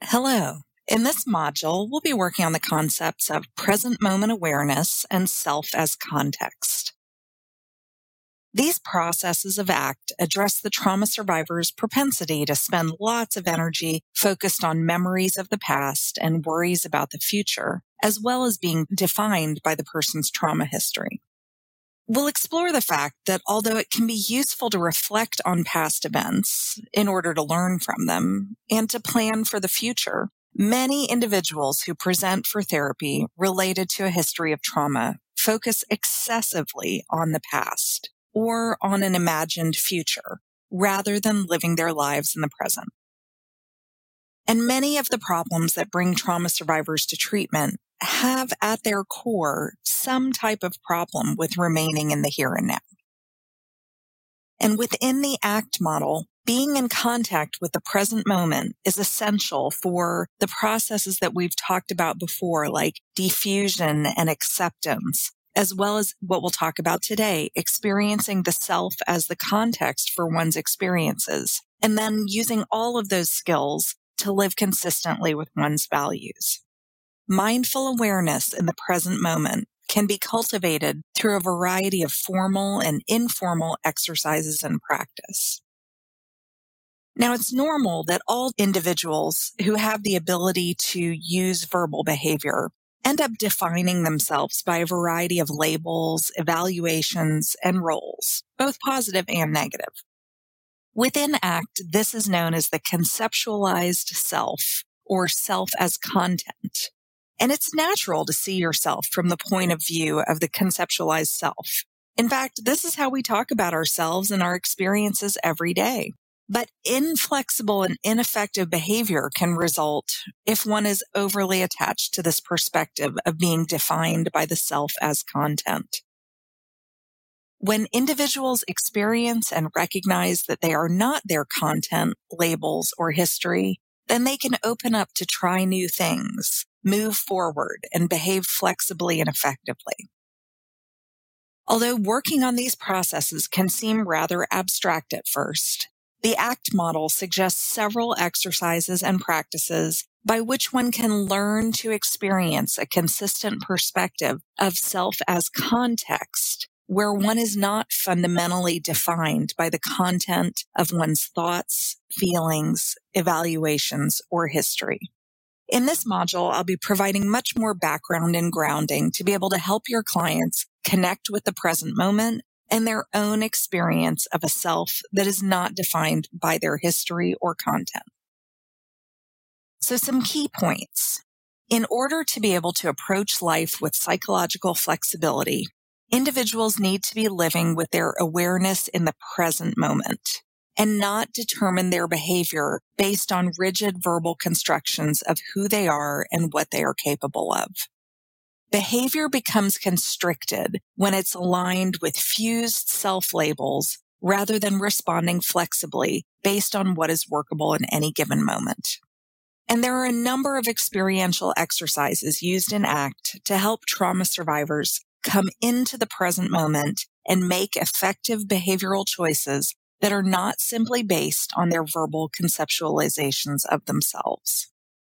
Hello. In this module, we'll be working on the concepts of present moment awareness and self as context. These processes of ACT address the trauma survivor's propensity to spend lots of energy focused on memories of the past and worries about the future, as well as being defined by the person's trauma history. We'll explore the fact that although it can be useful to reflect on past events in order to learn from them and to plan for the future, many individuals who present for therapy related to a history of trauma focus excessively on the past or on an imagined future rather than living their lives in the present. And many of the problems that bring trauma survivors to treatment have at their core some type of problem with remaining in the here and now. And within the ACT model, being in contact with the present moment is essential for the processes that we've talked about before, like diffusion and acceptance, as well as what we'll talk about today, experiencing the self as the context for one's experiences, and then using all of those skills to live consistently with one's values. Mindful awareness in the present moment can be cultivated through a variety of formal and informal exercises and practice. Now, it's normal that all individuals who have the ability to use verbal behavior end up defining themselves by a variety of labels, evaluations, and roles, both positive and negative. Within ACT, this is known as the conceptualized self or self as content. And it's natural to see yourself from the point of view of the conceptualized self. In fact, this is how we talk about ourselves and our experiences every day. But inflexible and ineffective behavior can result if one is overly attached to this perspective of being defined by the self as content. When individuals experience and recognize that they are not their content, labels, or history, then they can open up to try new things, move forward, and behave flexibly and effectively. Although working on these processes can seem rather abstract at first, the ACT model suggests several exercises and practices by which one can learn to experience a consistent perspective of self as context, where one is not fundamentally defined by the content of one's thoughts, feelings, evaluations, or history. In this module, I'll be providing much more background and grounding to be able to help your clients connect with the present moment and their own experience of a self that is not defined by their history or content. So some key points. In order to be able to approach life with psychological flexibility, individuals need to be living with their awareness in the present moment and not determine their behavior based on rigid verbal constructions of who they are and what they are capable of. Behavior becomes constricted when it's aligned with fused self-labels rather than responding flexibly based on what is workable in any given moment. And there are a number of experiential exercises used in ACT to help trauma survivors come into the present moment and make effective behavioral choices that are not simply based on their verbal conceptualizations of themselves.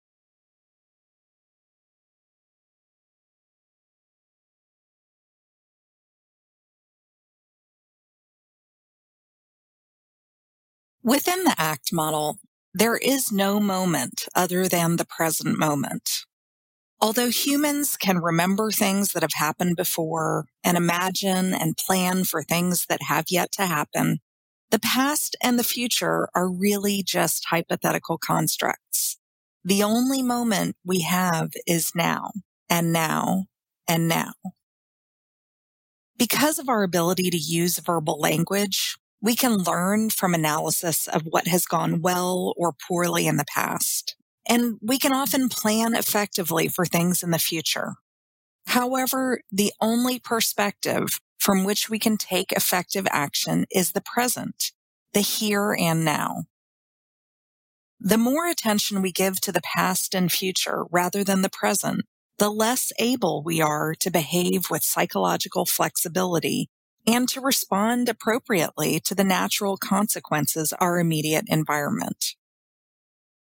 Within the ACT model, there is no moment other than the present moment. Although humans can remember things that have happened before and imagine and plan for things that have yet to happen, the past and the future are really just hypothetical constructs. The only moment we have is now, and now, and now. Because of our ability to use verbal language, we can learn from analysis of what has gone well or poorly in the past, and we can often plan effectively for things in the future. However, the only perspective from which we can take effective action is the present, the here and now. The more attention we give to the past and future rather than the present, the less able we are to behave with psychological flexibility and to respond appropriately to the natural consequences of our immediate environment.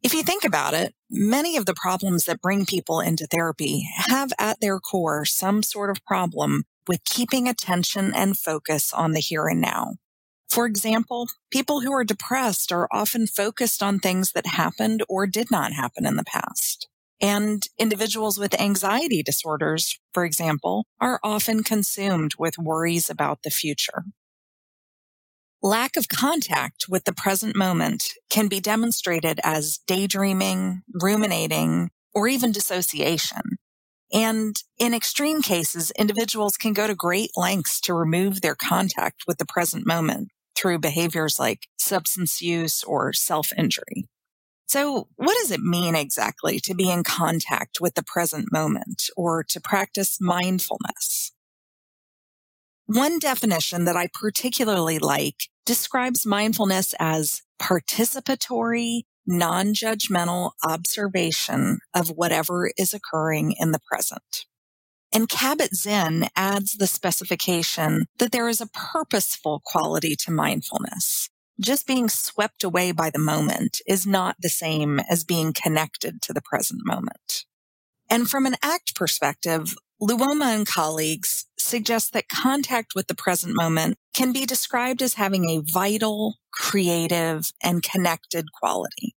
If you think about it, many of the problems that bring people into therapy have at their core some sort of problem with keeping attention and focus on the here and now. For example, people who are depressed are often focused on things that happened or did not happen in the past. And individuals with anxiety disorders, for example, are often consumed with worries about the future. Lack of contact with the present moment can be demonstrated as daydreaming, ruminating, or even dissociation. And in extreme cases, individuals can go to great lengths to remove their contact with the present moment through behaviors like substance use or self-injury. So what does it mean exactly to be in contact with the present moment or to practice mindfulness? One definition that I particularly like describes mindfulness as participatory, non-judgmental observation of whatever is occurring in the present. And Kabat-Zinn adds the specification that there is a purposeful quality to mindfulness. Just being swept away by the moment is not the same as being connected to the present moment. And from an ACT perspective, Luoma and colleagues suggest that contact with the present moment can be described as having a vital, creative, and connected quality.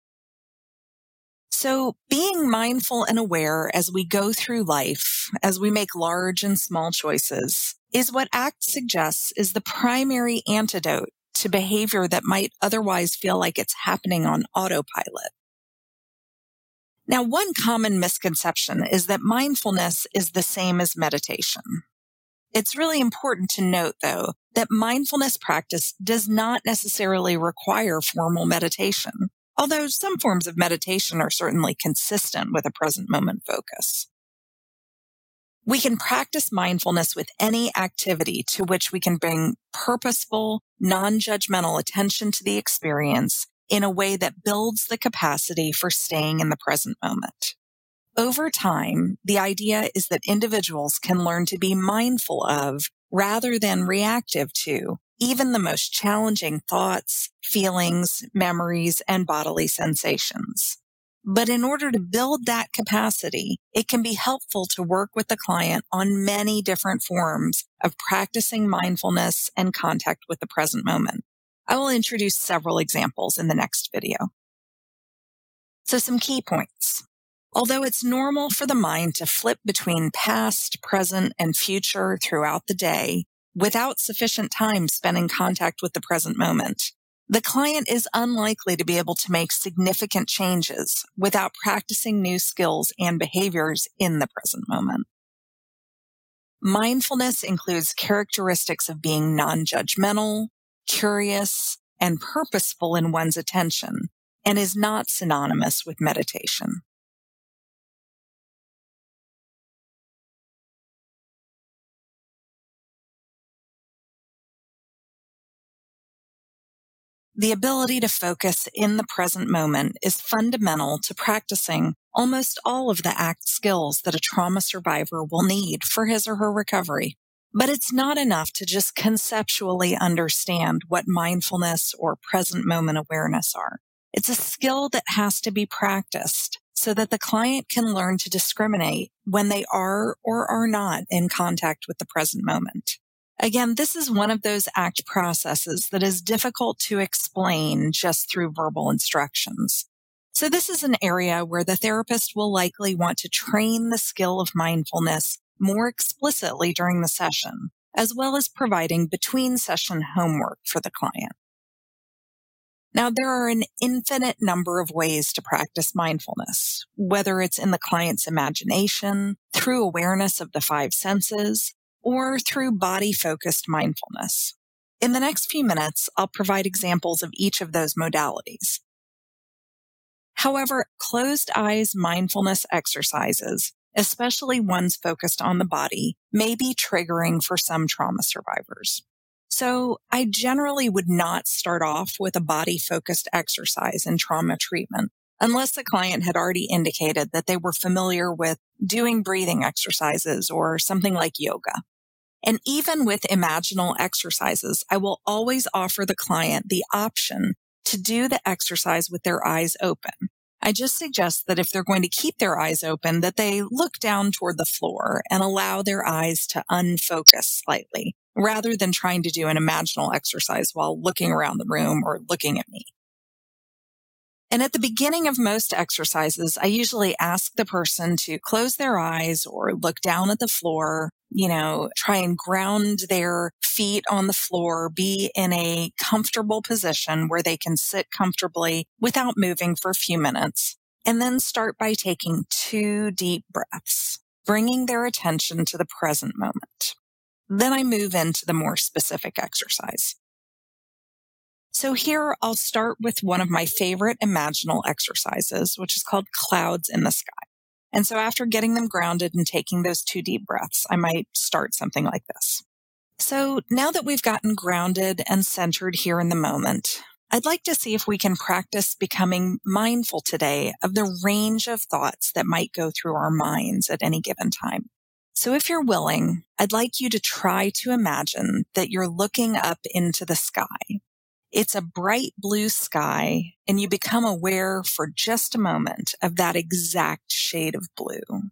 So being mindful and aware as we go through life, as we make large and small choices, is what ACT suggests is the primary antidote to behavior that might otherwise feel like it's happening on autopilot. Now, one common misconception is that mindfulness is the same as meditation. It's really important to note, though, that mindfulness practice does not necessarily require formal meditation, although some forms of meditation are certainly consistent with a present moment focus. We can practice mindfulness with any activity to which we can bring purposeful, non-judgmental attention to the experience in a way that builds the capacity for staying in the present moment. Over time, the idea is that individuals can learn to be mindful of, rather than reactive to, even the most challenging thoughts, feelings, memories, and bodily sensations. But in order to build that capacity, it can be helpful to work with the client on many different forms of practicing mindfulness and contact with the present moment. I will introduce several examples in the next video. So some key points. Although it's normal for the mind to flip between past, present, and future throughout the day without sufficient time spent in contact with the present moment, the client is unlikely to be able to make significant changes without practicing new skills and behaviors in the present moment. Mindfulness includes characteristics of being non-judgmental, curious, and purposeful in one's attention, and is not synonymous with meditation. The ability to focus in the present moment is fundamental to practicing almost all of the ACT skills that a trauma survivor will need for his or her recovery. But it's not enough to just conceptually understand what mindfulness or present moment awareness are. It's a skill that has to be practiced so that the client can learn to discriminate when they are or are not in contact with the present moment. Again, this is one of those ACT processes that is difficult to explain just through verbal instructions. So this is an area where the therapist will likely want to train the skill of mindfulness more explicitly during the session, as well as providing between-session homework for the client. Now, there are an infinite number of ways to practice mindfulness, whether it's in the client's imagination, through awareness of the five senses, or through body-focused mindfulness. In the next few minutes, I'll provide examples of each of those modalities. However, closed eyes mindfulness exercises, especially ones focused on the body, may be triggering for some trauma survivors. So I generally would not start off with a body-focused exercise in trauma treatment unless the client had already indicated that they were familiar with doing breathing exercises or something like yoga. And even with imaginal exercises, I will always offer the client the option to do the exercise with their eyes open. I just suggest that if they're going to keep their eyes open, that they look down toward the floor and allow their eyes to unfocus slightly, rather than trying to do an imaginal exercise while looking around the room or looking at me. And at the beginning of most exercises, I usually ask the person to close their eyes or look down at the floor, try and ground their feet on the floor, be in a comfortable position where they can sit comfortably without moving for a few minutes. And then start by taking 2 deep breaths, bringing their attention to the present moment. Then I move into the more specific exercise. So here I'll start with one of my favorite imaginal exercises, which is called Clouds in the Sky. And so after getting them grounded and taking those 2 deep breaths, I might start something like this. So now that we've gotten grounded and centered here in the moment, I'd like to see if we can practice becoming mindful today of the range of thoughts that might go through our minds at any given time. So if you're willing, I'd like you to try to imagine that you're looking up into the sky. It's a bright blue sky, and you become aware for just a moment of that exact shade of blue.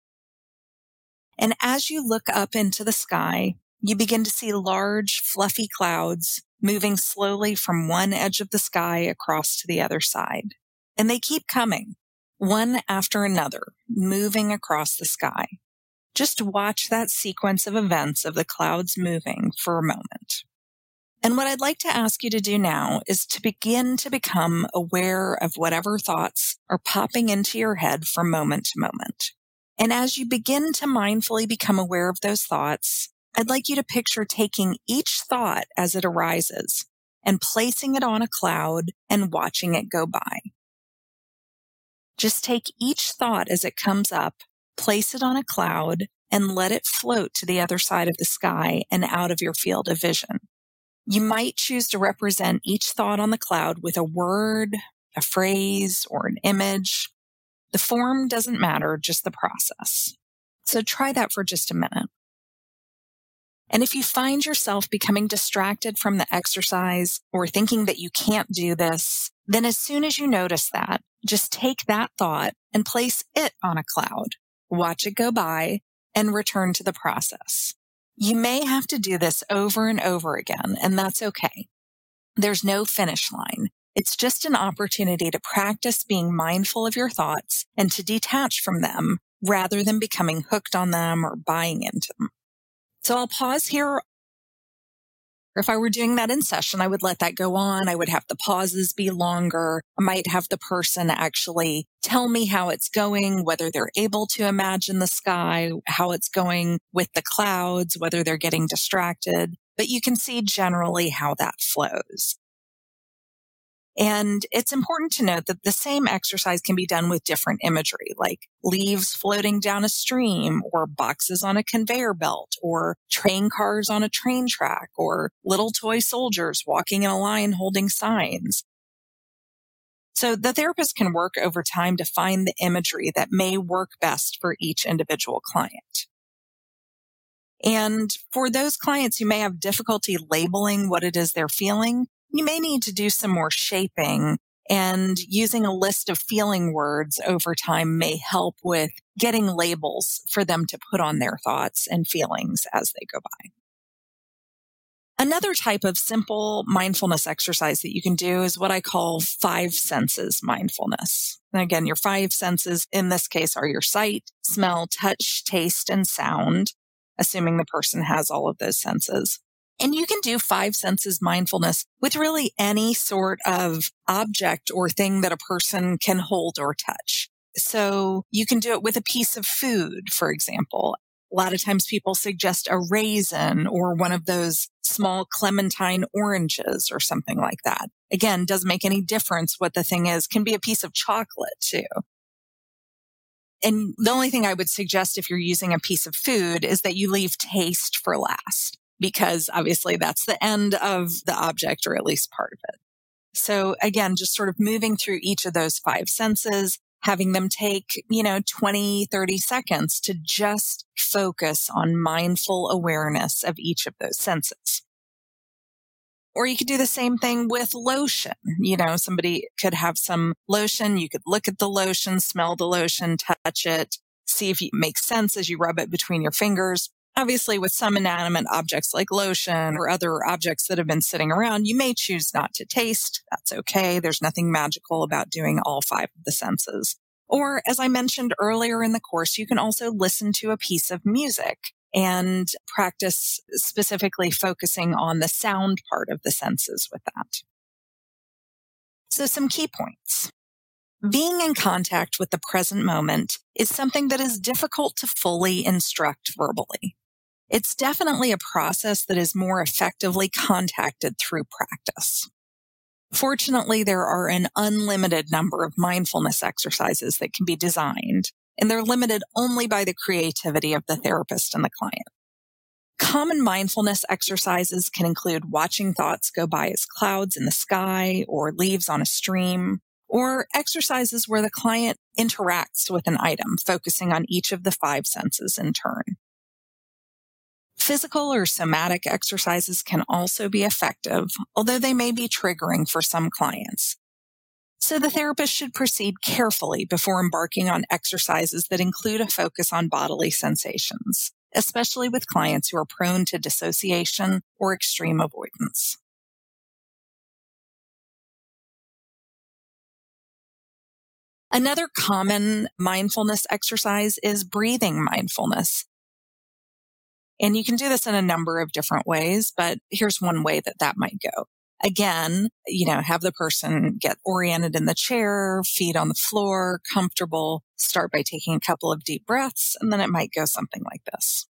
And as you look up into the sky, you begin to see large, fluffy clouds moving slowly from one edge of the sky across to the other side. And they keep coming, one after another, moving across the sky. Just watch that sequence of events of the clouds moving for a moment. And what I'd like to ask you to do now is to begin to become aware of whatever thoughts are popping into your head from moment to moment. And as you begin to mindfully become aware of those thoughts, I'd like you to picture taking each thought as it arises and placing it on a cloud and watching it go by. Just take each thought as it comes up, place it on a cloud, and let it float to the other side of the sky and out of your field of vision. You might choose to represent each thought on the cloud with a word, a phrase, or an image. The form doesn't matter, just the process. So try that for just a minute. And if you find yourself becoming distracted from the exercise or thinking that you can't do this, then as soon as you notice that, just take that thought and place it on a cloud, watch it go by, and return to the process. You may have to do this over and over again, and that's okay. There's no finish line. It's just an opportunity to practice being mindful of your thoughts and to detach from them rather than becoming hooked on them or buying into them. So I'll pause here. If I were doing that in session, I would let that go on. I would have the pauses be longer. I might have the person actually tell me how it's going, whether they're able to imagine the sky, how it's going with the clouds, whether they're getting distracted. But you can see generally how that flows. And it's important to note that the same exercise can be done with different imagery, like leaves floating down a stream, or boxes on a conveyor belt, or train cars on a train track, or little toy soldiers walking in a line holding signs. So the therapist can work over time to find the imagery that may work best for each individual client. And for those clients who may have difficulty labeling what it is they're feeling, you may need to do some more shaping, and using a list of feeling words over time may help with getting labels for them to put on their thoughts and feelings as they go by. Another type of simple mindfulness exercise that you can do is what I call 5 senses mindfulness. And again, your 5 senses in this case are your sight, smell, touch, taste, and sound, assuming the person has all of those senses. And you can do 5 senses mindfulness with really any sort of object or thing that a person can hold or touch. So you can do it with a piece of food, for example. A lot of times people suggest a raisin or one of those small clementine oranges or something like that. Again, doesn't make any difference what the thing is. Can be a piece of chocolate too. And the only thing I would suggest if you're using a piece of food is that you leave taste for last, because obviously that's the end of the object, or at least part of it. So again, just sort of moving through each of those 5 senses, having them take, 20, 30 seconds to just focus on mindful awareness of each of those senses. Or you could do the same thing with lotion. Somebody could have some lotion. You could look at the lotion, smell the lotion, touch it, see if it makes sense as you rub it between your fingers. Obviously, with some inanimate objects like lotion or other objects that have been sitting around, you may choose not to taste. That's okay. There's nothing magical about doing all 5 of the senses. Or, as I mentioned earlier in the course, you can also listen to a piece of music and practice specifically focusing on the sound part of the senses with that. So some key points. Being in contact with the present moment is something that is difficult to fully instruct verbally. It's definitely a process that is more effectively contacted through practice. Fortunately, there are an unlimited number of mindfulness exercises that can be designed, and they're limited only by the creativity of the therapist and the client. Common mindfulness exercises can include watching thoughts go by as clouds in the sky or leaves on a stream, or exercises where the client interacts with an item, focusing on each of the 5 senses in turn. Physical or somatic exercises can also be effective, although they may be triggering for some clients. So the therapist should proceed carefully before embarking on exercises that include a focus on bodily sensations, especially with clients who are prone to dissociation or extreme avoidance. Another common mindfulness exercise is breathing mindfulness. And you can do this in a number of different ways, but here's one way that might go. Again, have the person get oriented in the chair, feet on the floor, comfortable, start by taking a couple of deep breaths, and then it might go something like this.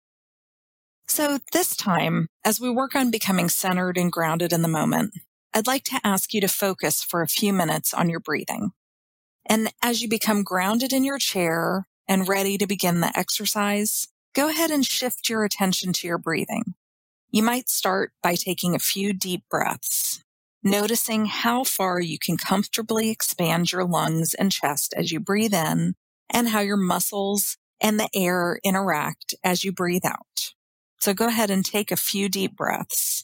So this time, as we work on becoming centered and grounded in the moment, I'd like to ask you to focus for a few minutes on your breathing. And as you become grounded in your chair and ready to begin the exercise, go ahead and shift your attention to your breathing. You might start by taking a few deep breaths, noticing how far you can comfortably expand your lungs and chest as you breathe in, and how your muscles and the air interact as you breathe out. So go ahead and take a few deep breaths.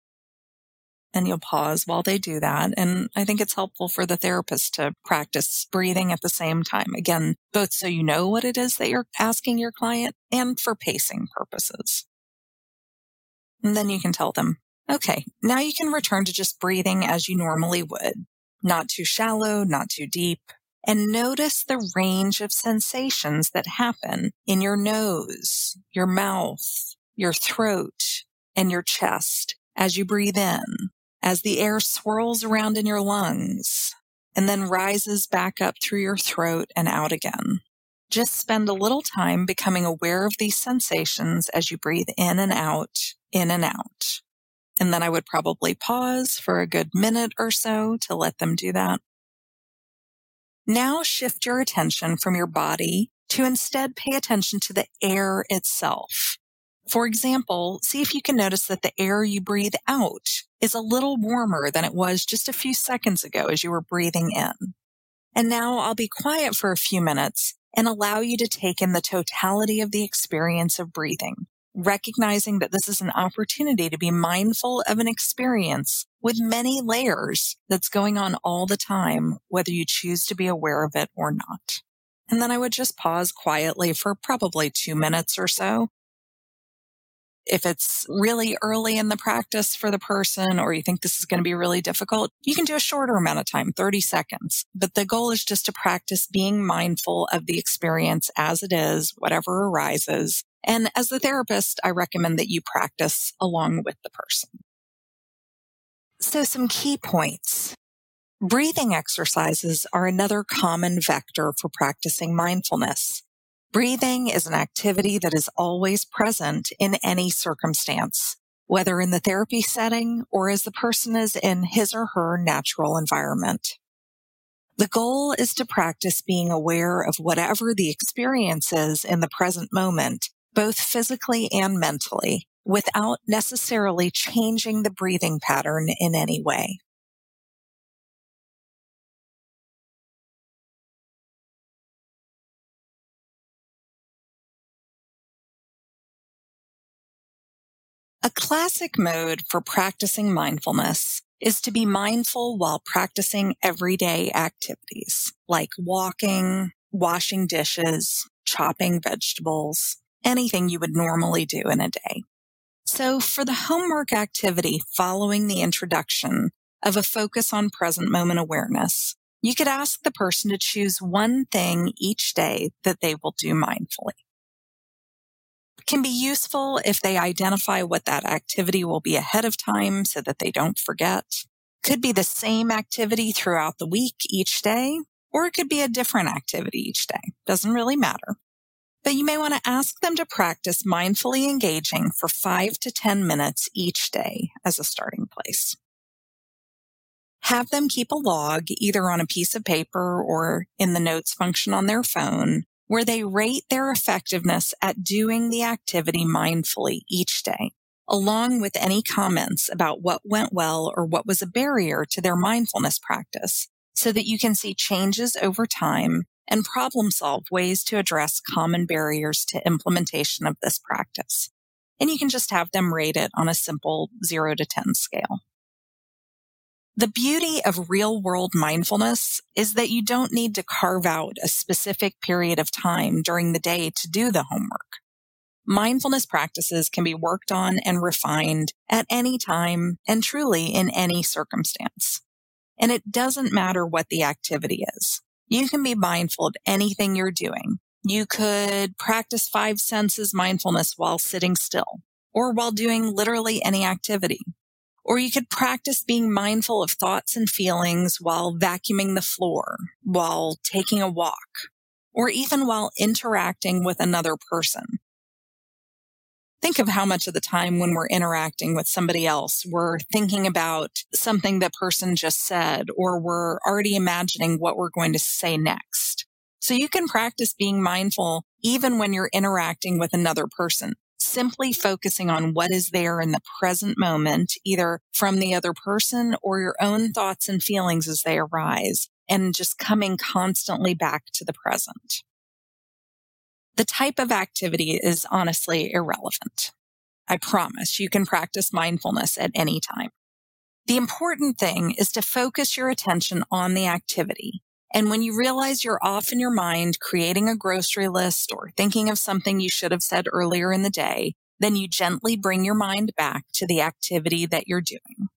And you'll pause while they do that. And I think it's helpful for the therapist to practice breathing at the same time. Again, both so you know what it is that you're asking your client and for pacing purposes. And then you can tell them, okay, now you can return to just breathing as you normally would. Not too shallow, not too deep. And notice the range of sensations that happen in your nose, your mouth, your throat, and your chest as you breathe in, as the air swirls around in your lungs and then rises back up through your throat and out again. Just spend a little time becoming aware of these sensations as you breathe in and out, in and out. And then I would probably pause for a good minute or so to let them do that. Now shift your attention from your body to instead pay attention to the air itself. For example, see if you can notice that the air you breathe out is a little warmer than it was just a few seconds ago as you were breathing in. And now I'll be quiet for a few minutes and allow you to take in the totality of the experience of breathing, recognizing that this is an opportunity to be mindful of an experience with many layers that's going on all the time, whether you choose to be aware of it or not. And then I would just pause quietly for probably 2 minutes or so. If it's really early in the practice for the person, or you think this is going to be really difficult, you can do a shorter amount of time, 30 seconds. But the goal is just to practice being mindful of the experience as it is, whatever arises. And as the therapist, I recommend that you practice along with the person. So some key points. Breathing exercises are another common vector for practicing mindfulness. Breathing is an activity that is always present in any circumstance, whether in the therapy setting or as the person is in his or her natural environment. The goal is to practice being aware of whatever the experience is in the present moment, both physically and mentally, without necessarily changing the breathing pattern in any way. A classic mode for practicing mindfulness is to be mindful while practicing everyday activities like walking, washing dishes, chopping vegetables, anything you would normally do in a day. So for the homework activity following the introduction of a focus on present moment awareness, you could ask the person to choose one thing each day that they will do mindfully. It can be useful if they identify what that activity will be ahead of time so that they don't forget. Could be the same activity throughout the week each day, or it could be a different activity each day. Doesn't really matter. But you may want to ask them to practice mindfully engaging for 5 to 10 minutes each day as a starting place. Have them keep a log either on a piece of paper or in the notes function on their phone where they rate their effectiveness at doing the activity mindfully each day, along with any comments about what went well or what was a barrier to their mindfulness practice, so that you can see changes over time and problem solve ways to address common barriers to implementation of this practice. And you can just have them rate it on a simple 0 to 10 scale. The beauty of real-world mindfulness is that you don't need to carve out a specific period of time during the day to do the homework. Mindfulness practices can be worked on and refined at any time and truly in any circumstance. And it doesn't matter what the activity is. You can be mindful of anything you're doing. You could practice 5 senses mindfulness while sitting still or while doing literally any activity. Or you could practice being mindful of thoughts and feelings while vacuuming the floor, while taking a walk, or even while interacting with another person. Think of how much of the time when we're interacting with somebody else, we're thinking about something the person just said, or we're already imagining what we're going to say next. So you can practice being mindful even when you're interacting with another person, simply focusing on what is there in the present moment, either from the other person or your own thoughts and feelings as they arise, and just coming constantly back to the present. The type of activity is honestly irrelevant. I promise you can practice mindfulness at any time. The important thing is to focus your attention on the activity. And when you realize you're off in your mind creating a grocery list or thinking of something you should have said earlier in the day, then you gently bring your mind back to the activity that you're doing.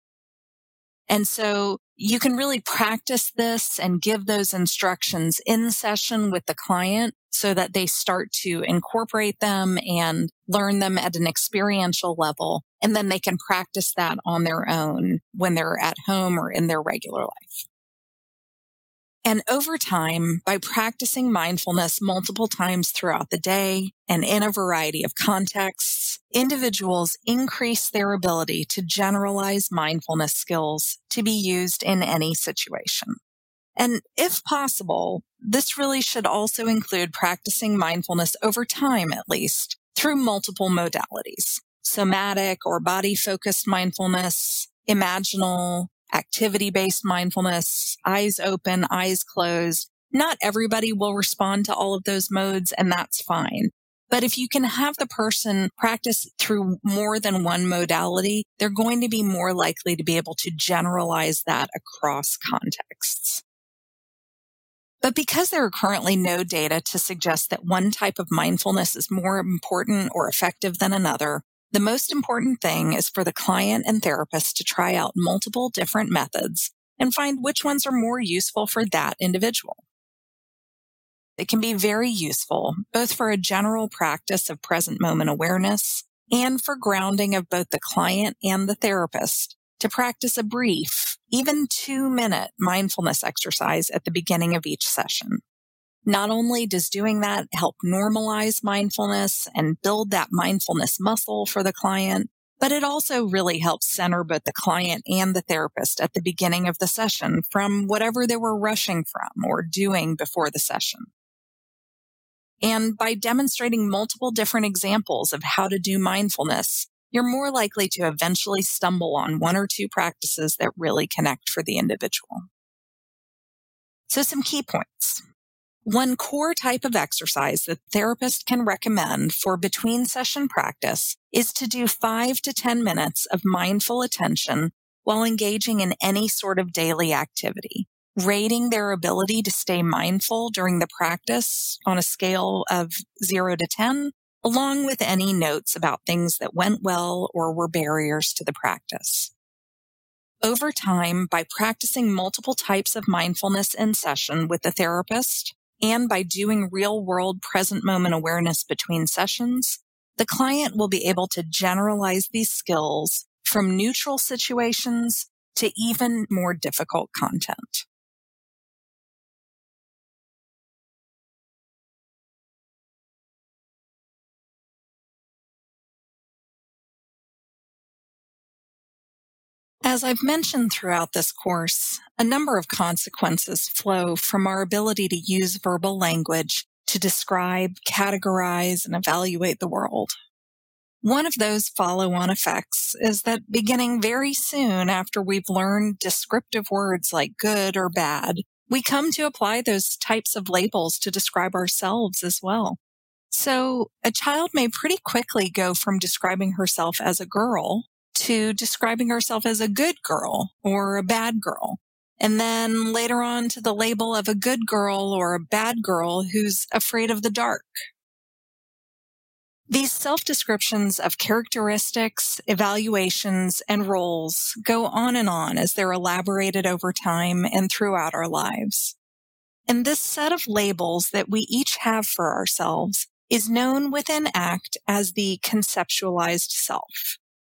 And so you can really practice this and give those instructions in session with the client so that they start to incorporate them and learn them at an experiential level. And then they can practice that on their own when they're at home or in their regular life. And over time, by practicing mindfulness multiple times throughout the day and in a variety of contexts, individuals increase their ability to generalize mindfulness skills to be used in any situation. And if possible, this really should also include practicing mindfulness over time, at least, through multiple modalities: somatic or body-focused mindfulness, imaginal, activity-based mindfulness, eyes open, eyes closed. Not everybody will respond to all of those modes, and that's fine. But if you can have the person practice through more than one modality, they're going to be more likely to be able to generalize that across contexts. But because there are currently no data to suggest that one type of mindfulness is more important or effective than another, the most important thing is for the client and therapist to try out multiple different methods and find which ones are more useful for that individual. It can be very useful both for a general practice of present moment awareness and for grounding of both the client and the therapist to practice a brief, even 2-minute mindfulness exercise at the beginning of each session. Not only does doing that help normalize mindfulness and build that mindfulness muscle for the client, but it also really helps center both the client and the therapist at the beginning of the session from whatever they were rushing from or doing before the session. And by demonstrating multiple different examples of how to do mindfulness, you're more likely to eventually stumble on 1 or 2 practices that really connect for the individual. So some key points. One core type of exercise that the therapist can recommend for between session practice is to do 5 to 10 minutes of mindful attention while engaging in any sort of daily activity, rating their ability to stay mindful during the practice on a scale of 0 to 10, along with any notes about things that went well or were barriers to the practice. Over time, by practicing multiple types of mindfulness in session with the therapist, and by doing real-world present moment awareness between sessions, the client will be able to generalize these skills from neutral situations to even more difficult content. As I've mentioned throughout this course, a number of consequences flow from our ability to use verbal language to describe, categorize, and evaluate the world. One of those follow-on effects is that beginning very soon after we've learned descriptive words like good or bad, we come to apply those types of labels to describe ourselves as well. So a child may pretty quickly go from describing herself as a girl to describing herself as a good girl or a bad girl, and then later on to the label of a good girl or a bad girl who's afraid of the dark. These self-descriptions of characteristics, evaluations, and roles go on as they're elaborated over time and throughout our lives. And this set of labels that we each have for ourselves is known within ACT as the conceptualized self.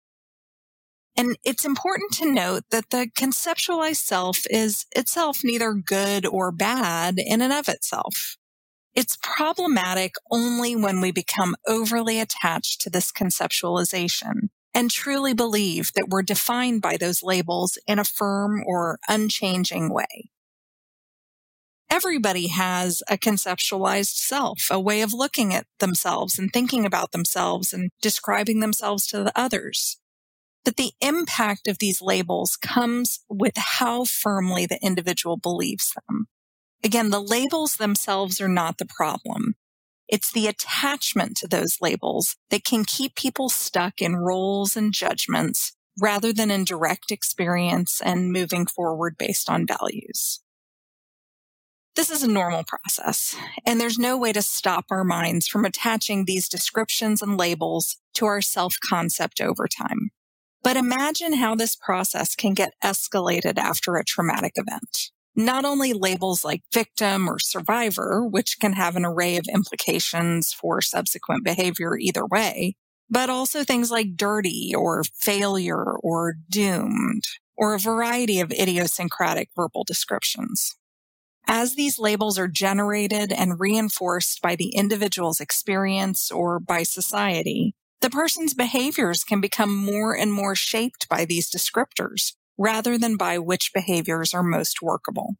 And it's important to note that the conceptualized self is itself neither good or bad in and of itself. It's problematic only when we become overly attached to this conceptualization and truly believe that we're defined by those labels in a firm or unchanging way. Everybody has a conceptualized self, a way of looking at themselves and thinking about themselves and describing themselves to the others. But the impact of these labels comes with how firmly the individual believes them. Again, the labels themselves are not the problem. It's the attachment to those labels that can keep people stuck in roles and judgments rather than in direct experience and moving forward based on values. This is a normal process, and there's no way to stop our minds from attaching these descriptions and labels to our self-concept over time. But imagine how this process can get escalated after a traumatic event. Not only labels like victim or survivor, which can have an array of implications for subsequent behavior either way, but also things like dirty or failure or doomed, or a variety of idiosyncratic verbal descriptions. As these labels are generated and reinforced by the individual's experience or by society, the person's behaviors can become more and more shaped by these descriptors rather than by which behaviors are most workable.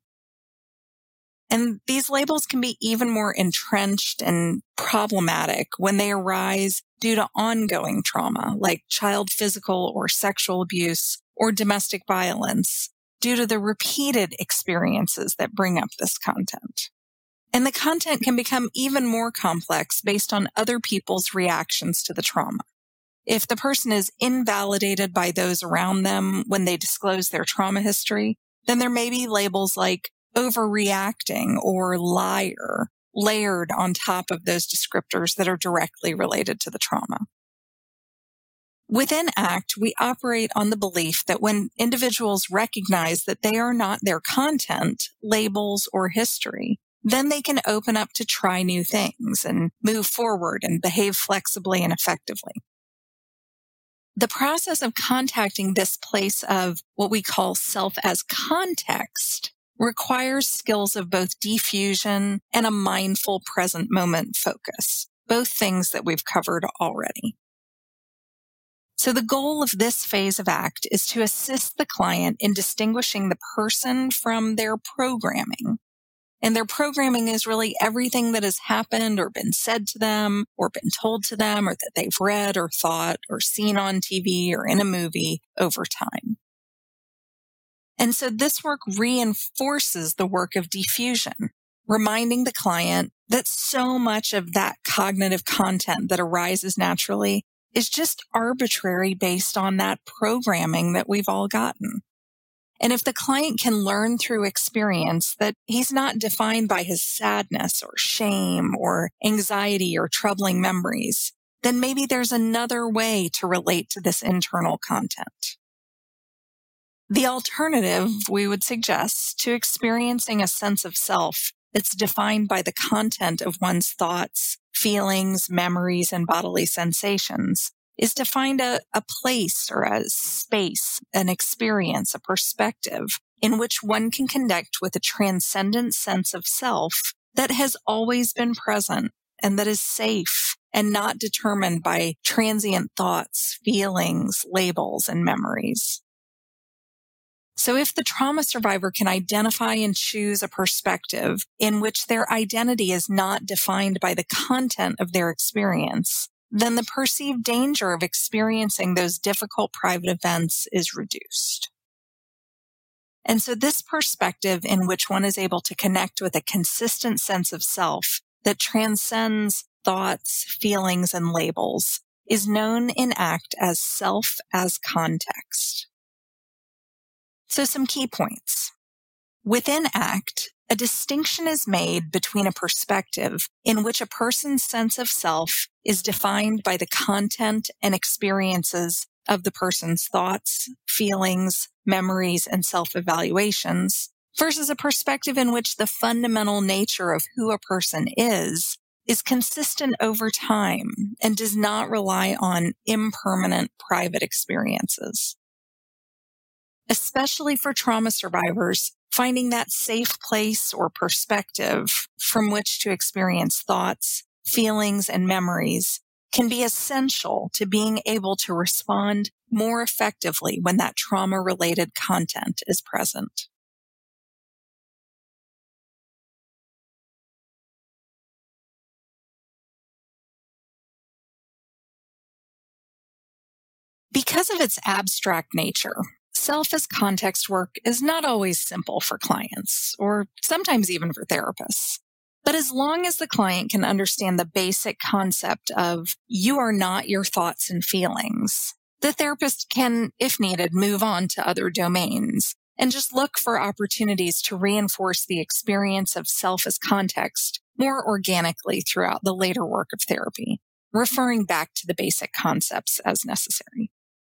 And these labels can be even more entrenched and problematic when they arise due to ongoing trauma, like child physical or sexual abuse or domestic violence, due to the repeated experiences that bring up this content. And the content can become even more complex based on other people's reactions to the trauma. If the person is invalidated by those around them when they disclose their trauma history, then there may be labels like overreacting or liar layered on top of those descriptors that are directly related to the trauma. Within ACT, we operate on the belief that when individuals recognize that they are not their content, labels, or history, then they can open up to try new things and move forward and behave flexibly and effectively. The process of contacting this place of what we call self as context requires skills of both diffusion and a mindful present moment focus, both things that we've covered already. So the goal of this phase of ACT is to assist the client in distinguishing the person from their programming. And their programming is really everything that has happened or been said to them or been told to them or that they've read or thought or seen on TV or in a movie over time. And so this work reinforces the work of diffusion, reminding the client that so much of that cognitive content that arises naturally is just arbitrary based on that programming that we've all gotten. And if the client can learn through experience that he's not defined by his sadness or shame or anxiety or troubling memories, then maybe there's another way to relate to this internal content. The alternative, we would suggest, to experiencing a sense of self that's defined by the content of one's thoughts, feelings, memories, and bodily sensations is to find a place or a space, an experience, a perspective in which one can connect with a transcendent sense of self that has always been present and that is safe and not determined by transient thoughts, feelings, labels, and memories. So if the trauma survivor can identify and choose a perspective in which their identity is not defined by the content of their experience, then the perceived danger of experiencing those difficult private events is reduced. And so this perspective in which one is able to connect with a consistent sense of self that transcends thoughts, feelings, and labels is known in ACT as self as context. So some key points. Within ACT, a distinction is made between a perspective in which a person's sense of self is defined by the content and experiences of the person's thoughts, feelings, memories, and self-evaluations, versus a perspective in which the fundamental nature of who a person is consistent over time and does not rely on impermanent private experiences. Especially for trauma survivors, finding that safe place or perspective from which to experience thoughts, feelings, and memories can be essential to being able to respond more effectively when that trauma-related content is present. Because of its abstract nature, self as context work is not always simple for clients, or sometimes even for therapists. But as long as the client can understand the basic concept of you are not your thoughts and feelings, the therapist can, if needed, move on to other domains and just look for opportunities to reinforce the experience of self as context more organically throughout the later work of therapy, referring back to the basic concepts as necessary.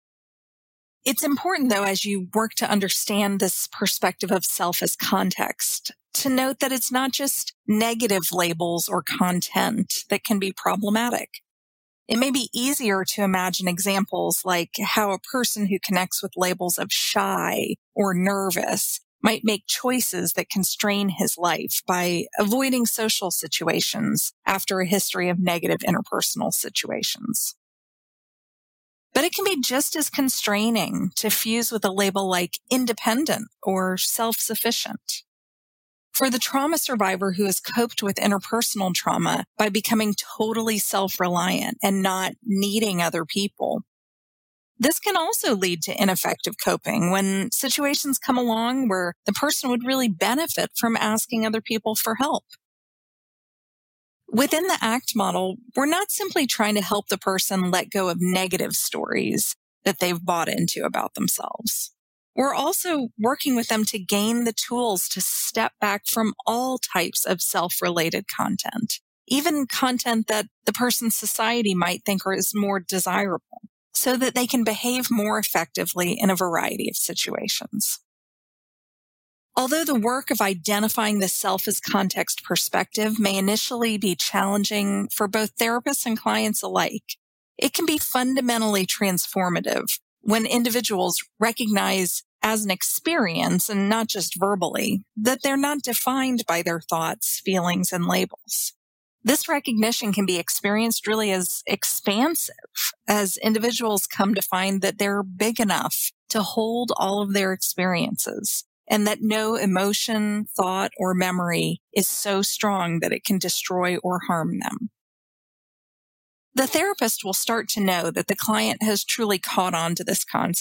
It's important, though, as you work to understand this perspective of self as context, to note that it's not just negative labels or content that can be problematic. It may be easier to imagine examples like how a person who connects with labels of shy or nervous might make choices that constrain his life by avoiding social situations after a history of negative interpersonal situations. But it can be just as constraining to fuse with a label like independent or self-sufficient. For the trauma survivor who has coped with interpersonal trauma by becoming totally self-reliant and not needing other people, this can also lead to ineffective coping when situations come along where the person would really benefit from asking other people for help. Within the ACT model, we're not simply trying to help the person let go of negative stories that they've bought into about themselves. We're also working with them to gain the tools to step back from all types of self-related content, even content that the person's society might think is more desirable, so that they can behave more effectively in a variety of situations. Although the work of identifying the self as context perspective may initially be challenging for both therapists and clients alike, it can be fundamentally transformative when individuals recognize as an experience, and not just verbally, that they're not defined by their thoughts, feelings, and labels. This recognition can be experienced really as expansive as individuals come to find that they're big enough to hold all of their experiences, and that no emotion, thought, or memory is so strong that it can destroy or harm them. The therapist will start to know that the client has truly caught on to this concept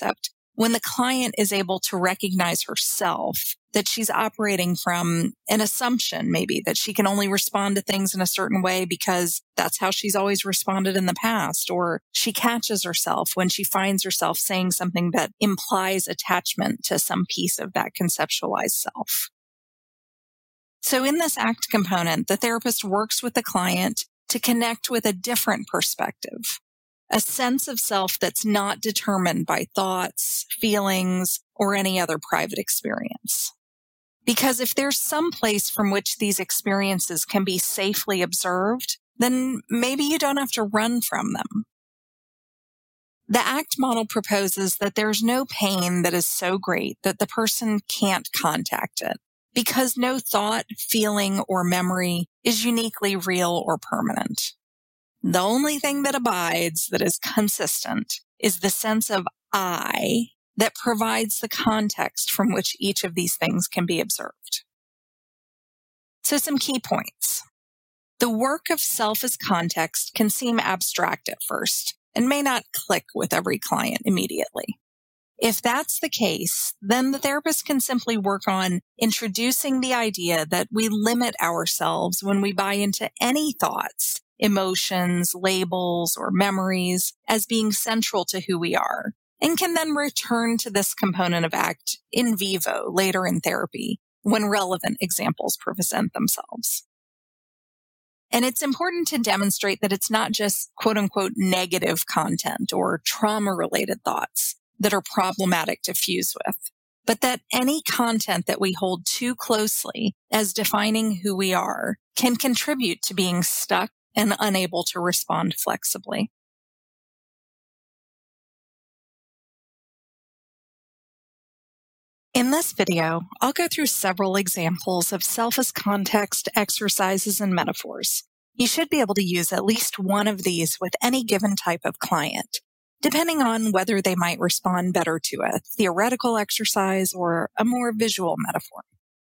when the client is able to recognize herself that she's operating from an assumption, maybe that she can only respond to things in a certain way because that's how she's always responded in the past, or she catches herself when she finds herself saying something that implies attachment to some piece of that conceptualized self. So in this ACT component, the therapist works with the client to connect with a different perspective, a sense of self that's not determined by thoughts, feelings, or any other private experience. Because if there's some place from which these experiences can be safely observed, then maybe you don't have to run from them. The ACT model proposes that there's no pain that is so great that the person can't contact it, because no thought, feeling, or memory is uniquely real or permanent. The only thing that abides, that is consistent, is the sense of I that provides the context from which each of these things can be observed. So some key points. The work of self as context can seem abstract at first and may not click with every client immediately. If that's the case, then the therapist can simply work on introducing the idea that we limit ourselves when we buy into any thoughts, emotions, labels, or memories as being central to who we are, and can then return to this component of ACT in vivo later in therapy when relevant examples present themselves. And it's important to demonstrate that it's not just quote unquote negative content or trauma-related thoughts that are problematic to fuse with, but that any content that we hold too closely as defining who we are can contribute to being stuck and unable to respond flexibly. In this video, I'll go through several examples of self as context exercises and metaphors. You should be able to use at least one of these with any given type of client, depending on whether they might respond better to a theoretical exercise or a more visual metaphor.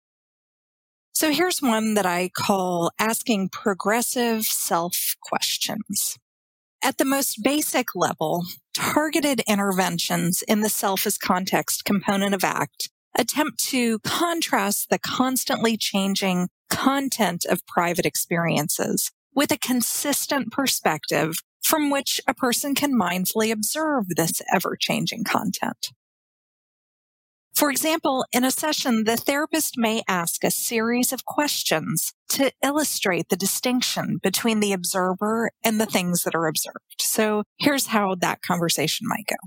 So here's one that I call asking progressive self questions. At the most basic level, targeted interventions in the self as context component of ACT attempt to contrast the constantly changing content of private experiences with a consistent perspective from which a person can mindfully observe this ever-changing content. For example, in a session, the therapist may ask a series of questions to illustrate the distinction between the observer and the things that are observed. So here's how that conversation might go.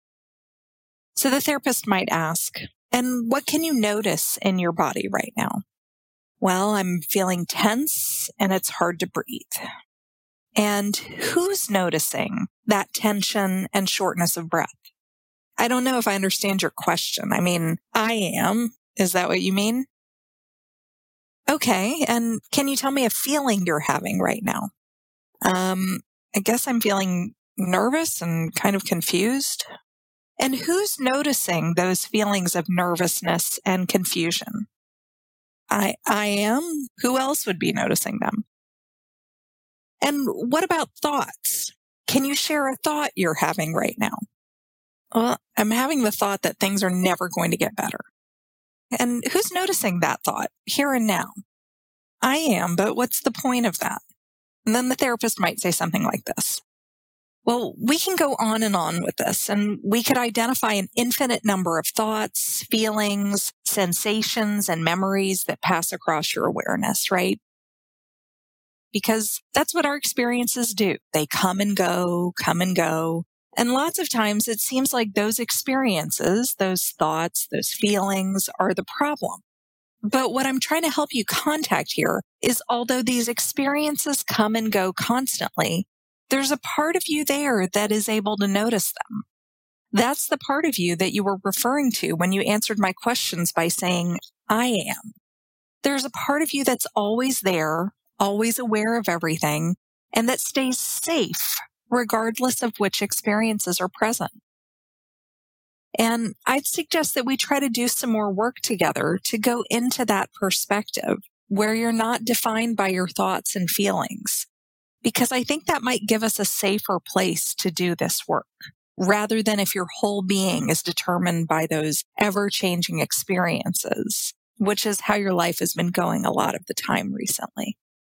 So the therapist might ask, and what can you notice in your body right now? Well, I'm feeling tense and it's hard to breathe. And who's noticing that tension and shortness of breath? I don't know if I understand your question. I mean, I am. Is that what you mean? Okay. And can you tell me a feeling you're having right now? I guess I'm feeling nervous and kind of confused. And who's noticing those feelings of nervousness and confusion? I am. Who else would be noticing them? And what about thoughts? Can you share a thought you're having right now? Well, I'm having the thought that things are never going to get better. And who's noticing that thought here and now? I am, but what's the point of that? And then the therapist might say something like this. Well, we can go on and on with this, and we could identify an infinite number of thoughts, feelings, sensations, and memories that pass across your awareness, right? Because that's what our experiences do. They come and go, come and go. And lots of times it seems like those experiences, those thoughts, those feelings are the problem. But what I'm trying to help you contact here is although these experiences come and go constantly, there's a part of you there that is able to notice them. That's the part of you that you were referring to when you answered my questions by saying, I am. There's a part of you that's always there, always aware of everything, and that stays safe regardless of which experiences are present. And I'd suggest that we try to do some more work together to go into that perspective where you're not defined by your thoughts and feelings, because I think that might give us a safer place to do this work. rather than if your whole being is determined by those ever-changing experiences, which is how your life has been going a lot of the time recently.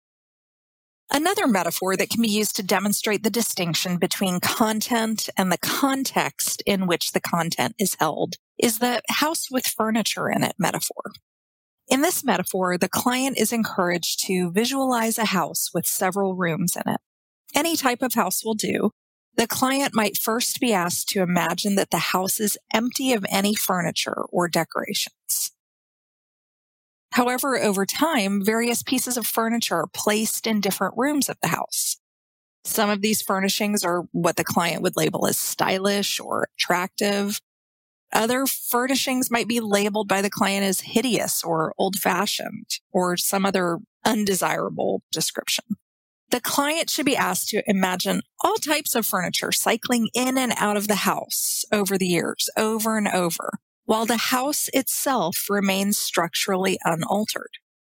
Another metaphor that can be used to demonstrate the distinction between content and the context in which the content is held is the house with furniture in it metaphor. In this metaphor, the client is encouraged to visualize a house with several rooms in it. Any type of house will do. The client might first be asked to imagine that the house is empty of any furniture or decorations. However, over time, various pieces of furniture are placed in different rooms of the house. Some of these furnishings are what the client would label as stylish or attractive. Other furnishings might be labeled by the client as hideous or old-fashioned or some other undesirable description. The client should be asked to imagine all types of furniture cycling in and out of the house over the years, over and over, while the house itself remains structurally unaltered.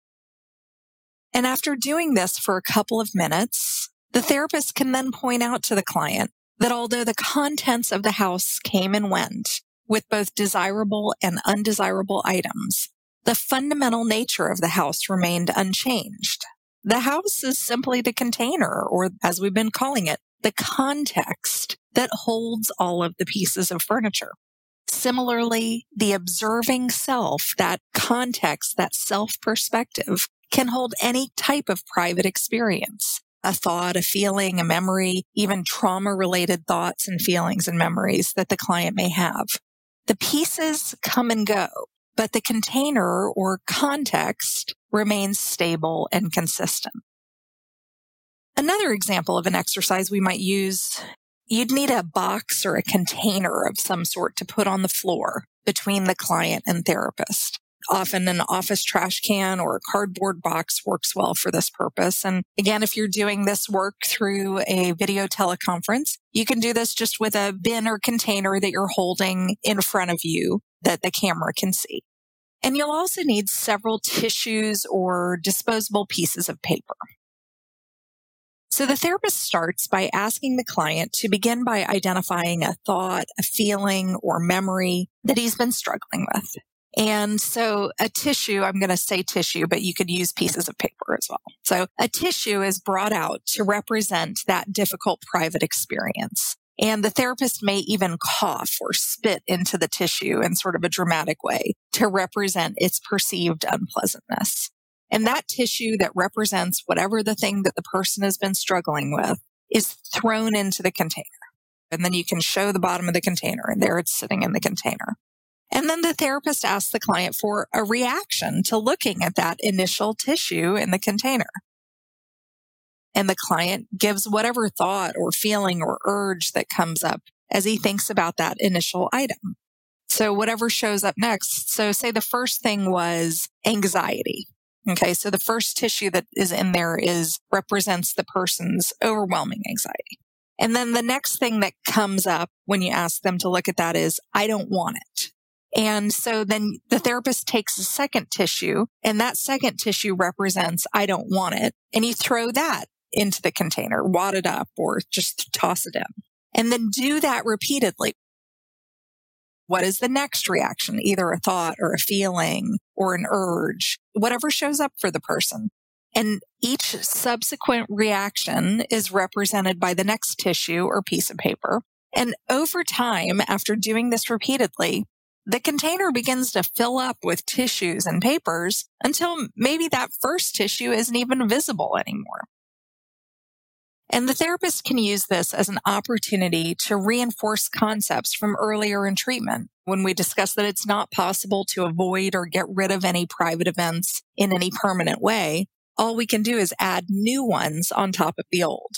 And after doing this for a couple of minutes, the therapist can then point out to the client that although the contents of the house came and went with both desirable and undesirable items, the fundamental nature of the house remained unchanged. The house is simply the container, or as we've been calling it, the context that holds all of the pieces of furniture. Similarly, the observing self, that context, that self-perspective, can hold any type of private experience, a thought, a feeling, a memory, even trauma-related thoughts and feelings and memories that the client may have. The pieces come and go, but the container or context remains stable and consistent. Another example of an exercise we might use, you'd need a box or a container of some sort to put on the floor between the client and therapist. Often an office trash can or a cardboard box works well for this purpose. And again, if you're doing this work through a video teleconference, you can do this just with a bin or container that you're holding in front of you that the camera can see. And you'll also need several tissues or disposable pieces of paper. So the therapist starts by asking the client to begin by identifying a thought, a feeling, or memory that he's been struggling with. And so a tissue, I'm going to say tissue, but you could use pieces of paper as well. So a tissue is brought out to represent that difficult private experience. And the therapist may even cough or spit into the tissue in sort of a dramatic way to represent its perceived unpleasantness. And that tissue that represents whatever the thing that the person has been struggling with is thrown into the container. And then you can show the bottom of the container, and there it's sitting in the container. And then the therapist asks the client for a reaction to looking at that initial tissue in the container. And the client gives whatever thought or feeling or urge that comes up as he thinks about that initial item. So whatever shows up next. So say the first thing was anxiety. Okay. So the first tissue that is in there represents the person's overwhelming anxiety. And then the next thing that comes up when you ask them to look at that is, I don't want it. And so then the therapist takes a second tissue, and that second tissue represents, I don't want it. And you throw that into the container, wad it up, or just toss it in. And then do that repeatedly. What is the next reaction? Either a thought or a feeling or an urge, whatever shows up for the person. And each subsequent reaction is represented by the next tissue or piece of paper. And over time, after doing this repeatedly, the container begins to fill up with tissues and papers until maybe that first tissue isn't even visible anymore. And the therapist can use this as an opportunity to reinforce concepts from earlier in treatment when we discuss that it's not possible to avoid or get rid of any private events in any permanent way. All we can do is add new ones on top of the old.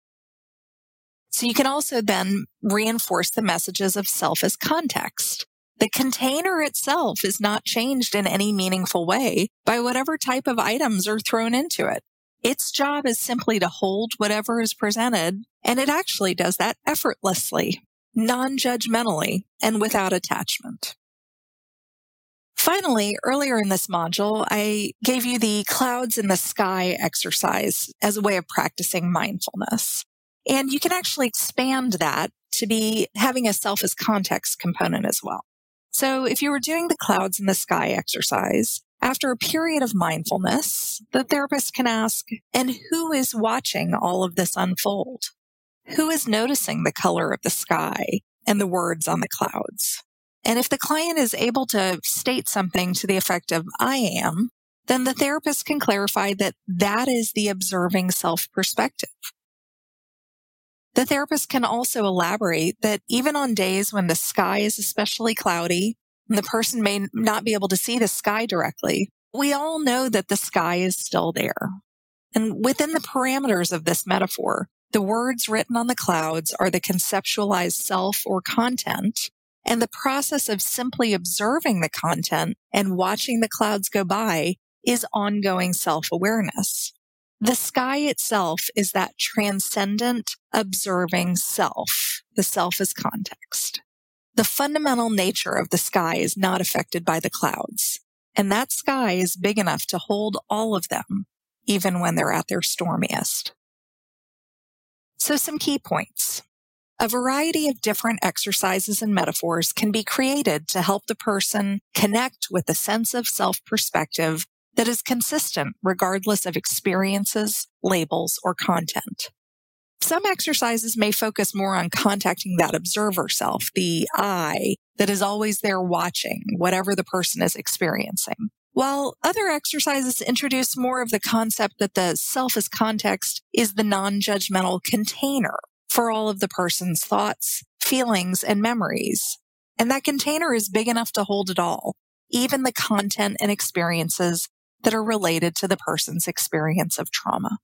So you can also then reinforce the messages of self as context. The container itself is not changed in any meaningful way by whatever type of items are thrown into it. Its job is simply to hold whatever is presented, and it actually does that effortlessly, non-judgmentally, and without attachment. Finally, earlier in this module, I gave you the clouds in the sky exercise as a way of practicing mindfulness. And you can actually expand that to be having a self as context component as well. So if you were doing the clouds in the sky exercise, after a period of mindfulness, the therapist can ask, and who is watching all of this unfold? Who is noticing the color of the sky and the words on the clouds? And if the client is able to state something to the effect of, I am, then the therapist can clarify that that is the observing self perspective. The therapist can also elaborate that even on days when the sky is especially cloudy and the person may not be able to see the sky directly, we all know that the sky is still there. And within the parameters of this metaphor, the words written on the clouds are the conceptualized self or content, and the process of simply observing the content and watching the clouds go by is ongoing self-awareness. The sky itself is that transcendent, observing self. The self is context. The fundamental nature of the sky is not affected by the clouds, and that sky is big enough to hold all of them, even when they're at their stormiest. So some key points. A variety of different exercises and metaphors can be created to help the person connect with a sense of self-perspective that is consistent regardless of experiences, labels, or content. Some exercises may focus more on contacting that observer self, the I, that is always there watching whatever the person is experiencing. While other exercises introduce more of the concept that the self as context is the non-judgmental container for all of the person's thoughts, feelings, and memories. And that container is big enough to hold it all, even the content and experiences that are related to the person's experience of trauma.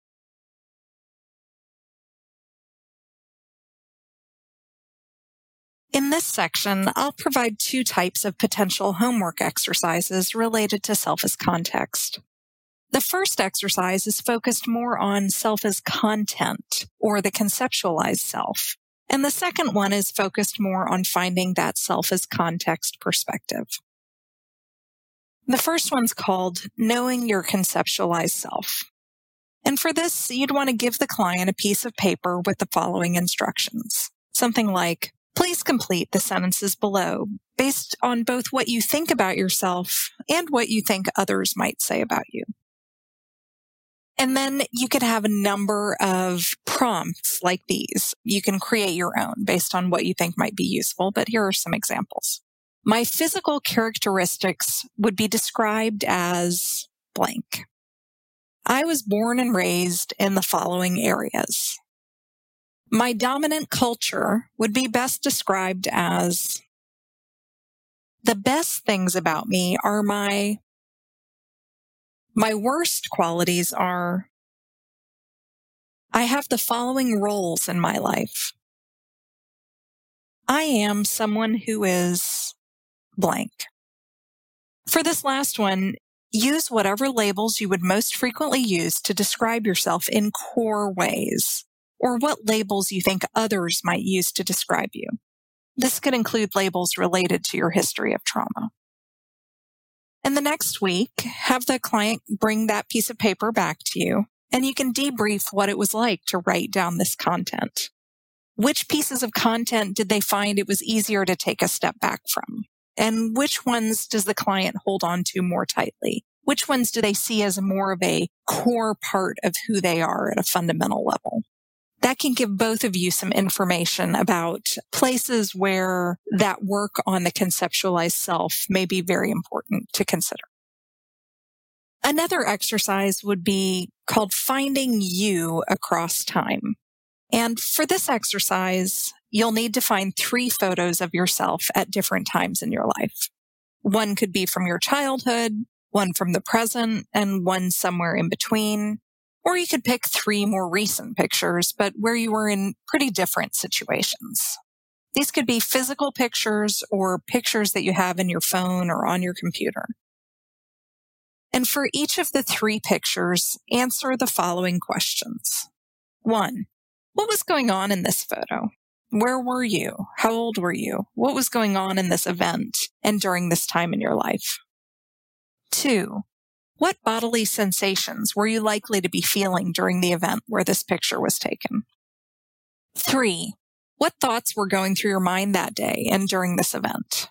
In this section, I'll provide two types of potential homework exercises related to self as context. The first exercise is focused more on self as content, or the conceptualized self. And the second one is focused more on finding that self as context perspective. The first one's called Knowing Your Conceptualized Self. And for this, you'd want to give the client a piece of paper with the following instructions. Something like, please complete the sentences below based on both what you think about yourself and what you think others might say about you. And then you could have a number of prompts like these. You can create your own based on what you think might be useful, but here are some examples. My physical characteristics would be described as blank. I was born and raised in the following areas. My dominant culture would be best described as the best things about me are my worst qualities are I have the following roles in my life. I am someone who is blank. For this last one, use whatever labels you would most frequently use to describe yourself in core ways, or what labels you think others might use to describe you. This could include labels related to your history of trauma. And the next week, have the client bring that piece of paper back to you, and you can debrief what it was like to write down this content. Which pieces of content did they find it was easier to take a step back from? And which ones does the client hold on to more tightly? Which ones do they see as more of a core part of who they are at a fundamental level? That can give both of you some information about places where that work on the conceptualized self may be very important to consider. Another exercise would be called Finding You Across Time. And for this exercise, you'll need to find 3 photos of yourself at different times in your life. One could be from your childhood, one from the present, and one somewhere in between. Or you could pick 3 more recent pictures, but where you were in pretty different situations. These could be physical pictures or pictures that you have in your phone or on your computer. And for each of the 3 pictures, answer the following questions. 1. What was going on in this photo? Where were you? How old were you? What was going on in this event and during this time in your life? 2. What bodily sensations were you likely to be feeling during the event where this picture was taken? 3. What thoughts were going through your mind that day and during this event?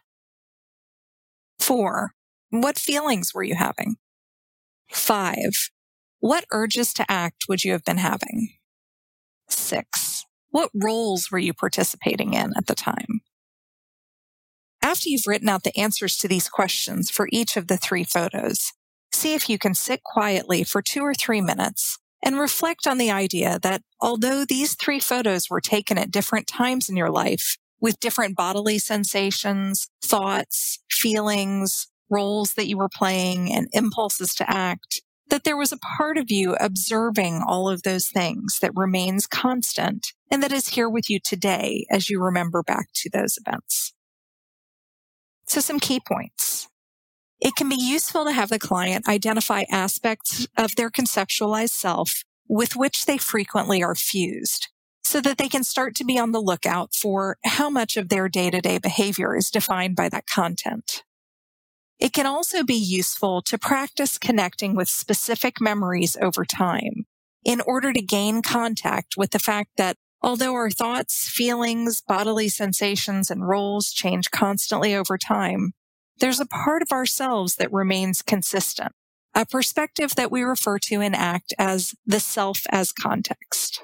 4. What feelings were you having? 5. What urges to act would you have been having? 6. What roles were you participating in at the time? After you've written out the answers to these questions for each of the 3 photos, see if you can sit quietly for 2 or 3 minutes and reflect on the idea that although these 3 photos were taken at different times in your life, with different bodily sensations, thoughts, feelings, roles that you were playing, and impulses to act, that there was a part of you observing all of those things that remains constant and that is here with you today as you remember back to those events. So some key points. It can be useful to have the client identify aspects of their conceptualized self with which they frequently are fused, so that they can start to be on the lookout for how much of their day-to-day behavior is defined by that content. It can also be useful to practice connecting with specific memories over time in order to gain contact with the fact that although our thoughts, feelings, bodily sensations, and roles change constantly over time, there's a part of ourselves that remains consistent, a perspective that we refer to in ACT as the self as context.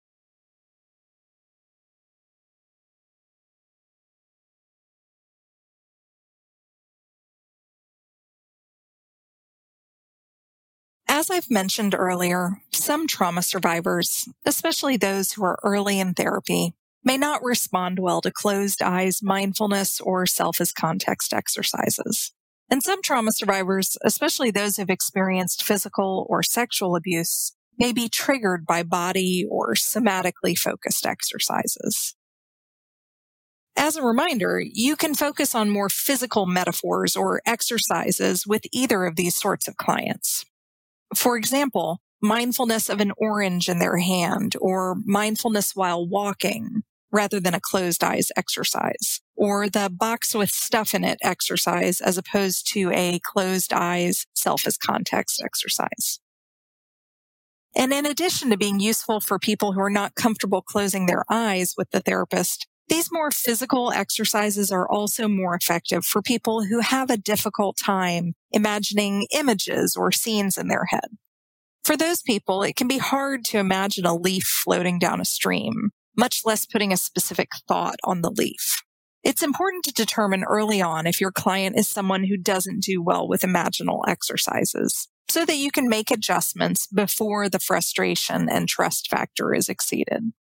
As I've mentioned earlier, some trauma survivors, especially those who are early in therapy, may not respond well to closed eyes mindfulness or self as context exercises. And some trauma survivors, especially those who've experienced physical or sexual abuse, may be triggered by body or somatically focused exercises. As a reminder, you can focus on more physical metaphors or exercises with either of these sorts of clients. For example, mindfulness of an orange in their hand, or mindfulness while walking, rather than a closed eyes exercise, or the box with stuff in it exercise as opposed to a closed eyes self as context exercise. And in addition to being useful for people who are not comfortable closing their eyes with the therapist, these more physical exercises are also more effective for people who have a difficult time imagining images or scenes in their head. For those people, it can be hard to imagine a leaf floating down a stream, much less putting a specific thought on the leaf. It's important to determine early on if your client is someone who doesn't do well with imaginal exercises, so that you can make adjustments before the frustration and trust factor is exceeded.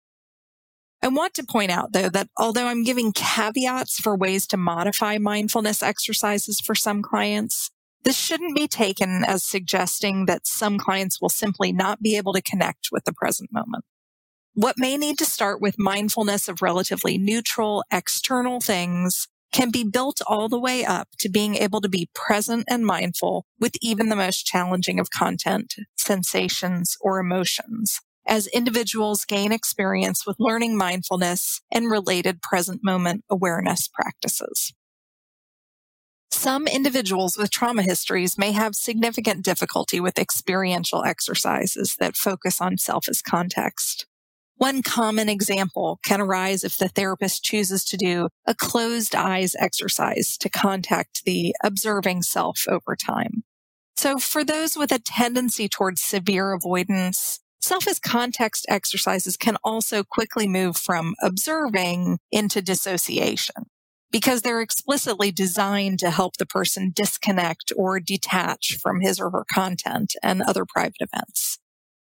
I want to point out, though, that although I'm giving caveats for ways to modify mindfulness exercises for some clients, this shouldn't be taken as suggesting that some clients will simply not be able to connect with the present moment. What may need to start with mindfulness of relatively neutral, external things can be built all the way up to being able to be present and mindful with even the most challenging of content, sensations, or emotions, as individuals gain experience with learning mindfulness and related present moment awareness practices. Some individuals with trauma histories may have significant difficulty with experiential exercises that focus on self as context. One common example can arise if the therapist chooses to do a closed eyes exercise to contact the observing self over time. So for those with a tendency towards severe avoidance, self as context exercises can also quickly move from observing into dissociation, because they're explicitly designed to help the person disconnect or detach from his or her content and other private events.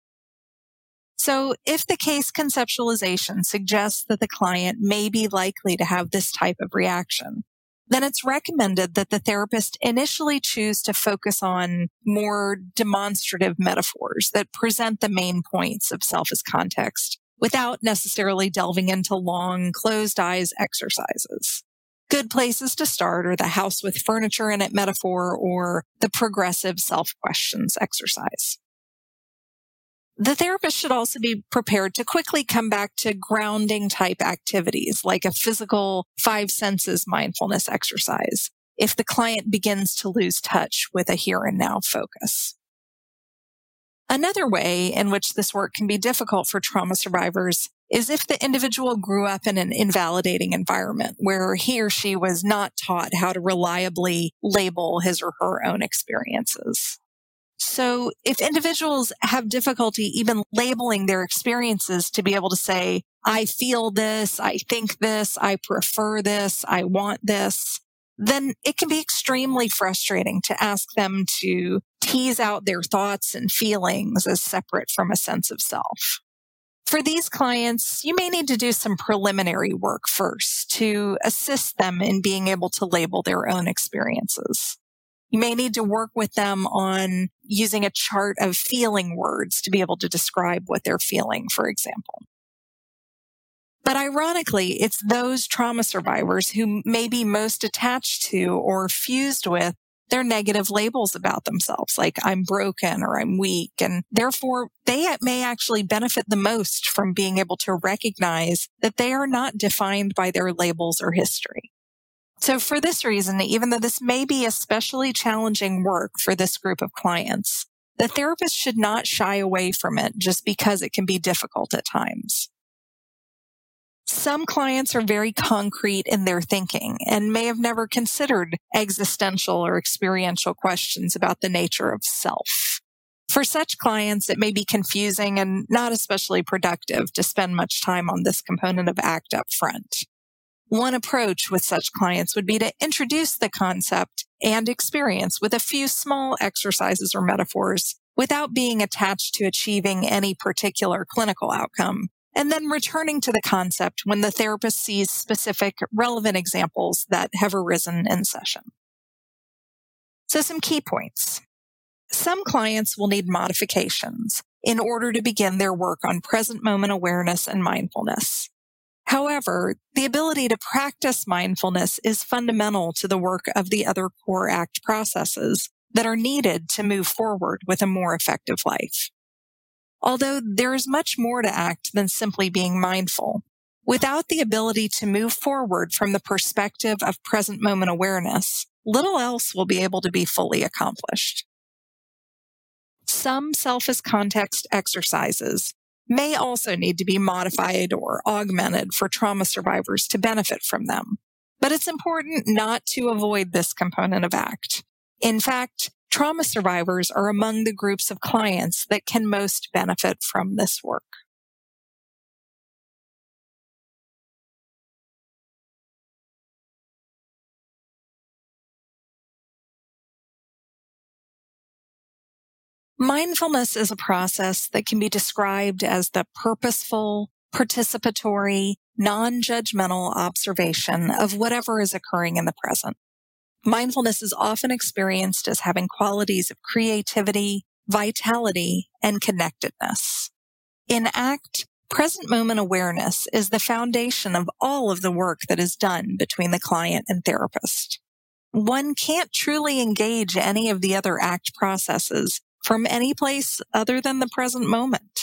So if the case conceptualization suggests that the client may be likely to have this type of reaction, then it's recommended that the therapist initially choose to focus on more demonstrative metaphors that present the main points of self as context without necessarily delving into long closed eyes exercises. Good places to start are the house with furniture in it metaphor or the progressive self questions exercise. The therapist should also be prepared to quickly come back to grounding type activities like a physical 5 senses mindfulness exercise if the client begins to lose touch with a here and now focus. Another way in which this work can be difficult for trauma survivors is if the individual grew up in an invalidating environment where he or she was not taught how to reliably label his or her own experiences. So if individuals have difficulty even labeling their experiences to be able to say, I feel this, I think this, I prefer this, I want this, then it can be extremely frustrating to ask them to tease out their thoughts and feelings as separate from a sense of self. For these clients, you may need to do some preliminary work first to assist them in being able to label their own experiences. You may need to work with them on using a chart of feeling words to be able to describe what they're feeling, for example. But ironically, it's those trauma survivors who may be most attached to or fused with their negative labels about themselves, like I'm broken or I'm weak, and therefore they may actually benefit the most from being able to recognize that they are not defined by their labels or history. So for this reason, even though this may be especially challenging work for this group of clients, the therapist should not shy away from it just because it can be difficult at times. Some clients are very concrete in their thinking and may have never considered existential or experiential questions about the nature of self. For such clients, it may be confusing and not especially productive to spend much time on this component of ACT up front. One approach with such clients would be to introduce the concept and experience with a few small exercises or metaphors without being attached to achieving any particular clinical outcome, and then returning to the concept when the therapist sees specific relevant examples that have arisen in session. So some key points. Some clients will need modifications in order to begin their work on present moment awareness and mindfulness. However, the ability to practice mindfulness is fundamental to the work of the other core ACT processes that are needed to move forward with a more effective life. Although there is much more to ACT than simply being mindful, without the ability to move forward from the perspective of present moment awareness, little else will be able to be fully accomplished. Some self as context exercises may also need to be modified or augmented for trauma survivors to benefit from them. But it's important not to avoid this component of ACT. In fact, trauma survivors are among the groups of clients that can most benefit from this work. Mindfulness is a process that can be described as the purposeful, participatory, non-judgmental observation of whatever is occurring in the present. Mindfulness is often experienced as having qualities of creativity, vitality, and connectedness. In ACT, present moment awareness is the foundation of all of the work that is done between the client and therapist. One can't truly engage any of the other ACT processes from any place other than the present moment.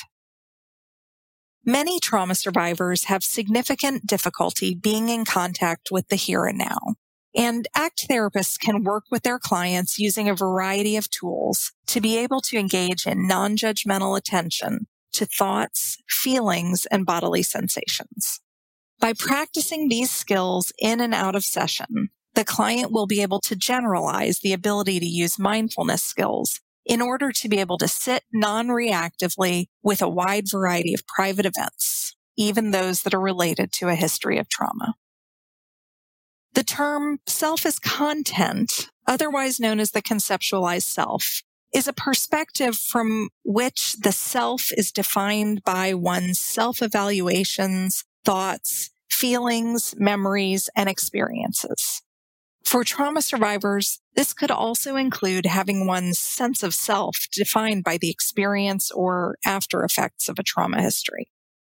Many trauma survivors have significant difficulty being in contact with the here and now. And ACT therapists can work with their clients using a variety of tools to be able to engage in non-judgmental attention to thoughts, feelings, and bodily sensations. By practicing these skills in and out of session, the client will be able to generalize the ability to use mindfulness skills in order to be able to sit non-reactively with a wide variety of private events, even those that are related to a history of trauma. The term self as content, otherwise known as the conceptualized self, is a perspective from which the self is defined by one's self-evaluations, thoughts, feelings, memories, and experiences. For trauma survivors, this could also include having one's sense of self defined by the experience or after effects of a trauma history.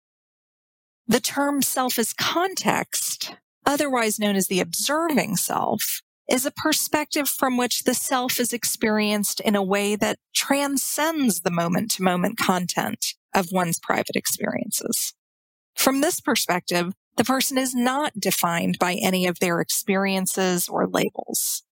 The term self as context, otherwise known as the observing self, is a perspective from which the self is experienced in a way that transcends the moment-to-moment content of one's private experiences. From this perspective, the person is not defined by any of their experiences or labels.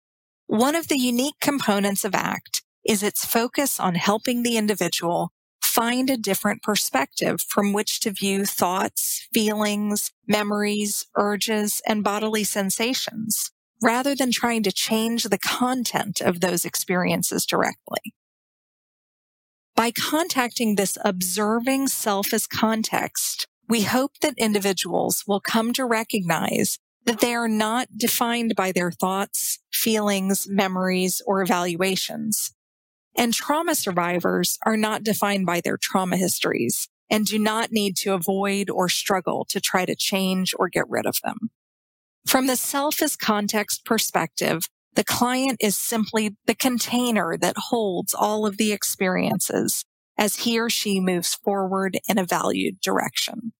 One of the unique components of ACT is its focus on helping the individual find a different perspective from which to view thoughts, feelings, memories, urges, and bodily sensations, rather than trying to change the content of those experiences directly. By contacting this observing self as context, we hope that individuals will come to recognize that they are not defined by their thoughts, feelings, memories, or evaluations. And trauma survivors are not defined by their trauma histories and do not need to avoid or struggle to try to change or get rid of them. From the self as context perspective, the client is simply the container that holds all of the experiences as he or she moves forward in a valued direction.